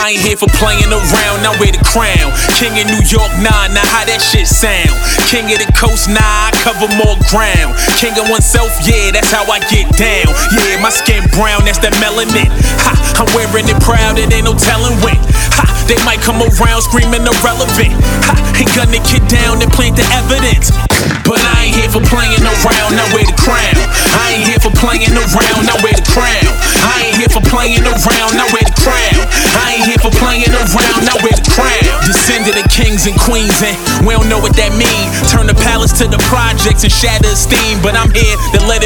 I ain't here for playing around, now wear the crown. King of New York, nah, now how that shit sound? King of the coast, nah, I cover more ground. King of oneself, yeah, that's how I get down. Yeah, my skin brown, that's that melanin. Ha, I'm wearing it proud, it ain't no telling when. Ha, they might come around screaming irrelevant. Ha, ain't gonna get down and plant the evidence. But I ain't here for playing around, now wear the crown. I ain't here for playing around, now wear the crown. I ain't here for playing around, now wear the crown. I ain't here for playing around, now wear the crown. Descended of kings and queens, and we don't know what that mean. Turn the palace to the projects and shatter esteem, but I'm here to let it